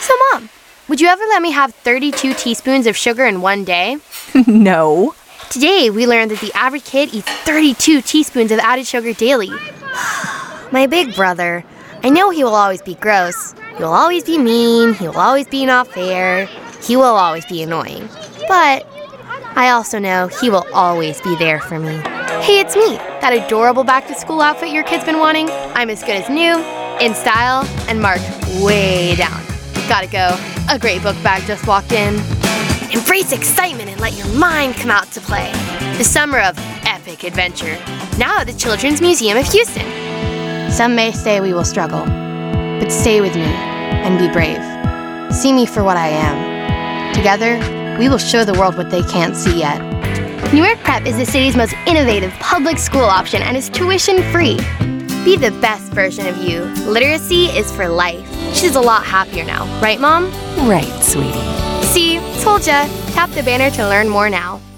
So, Mom, would you ever let me have 32 teaspoons of sugar in one day? No. Today, we learned that the average kid eats 32 teaspoons of added sugar daily. My big brother. I know he will always be gross. He will always be mean. He will always be not fair. He will always be annoying. But I also know he will always be there for me. Hey, it's me, that adorable back-to-school outfit your kid's been wanting. I'm as good as new, in style, and marked way down. Gotta go. A great book bag just walked in. Embrace excitement and let your mind come out to play. The summer of epic adventure. Now at the Children's Museum of Houston. Some may say we will struggle, but stay with me and be brave. See me for what I am. Together, we will show the world what they can't see yet. Newark Prep is the city's most innovative public school option and is tuition-free. Be the best version of you. Literacy is for life. She's a lot happier now, right, Mom? Right, sweetie. See, told ya. Tap the banner to learn more now.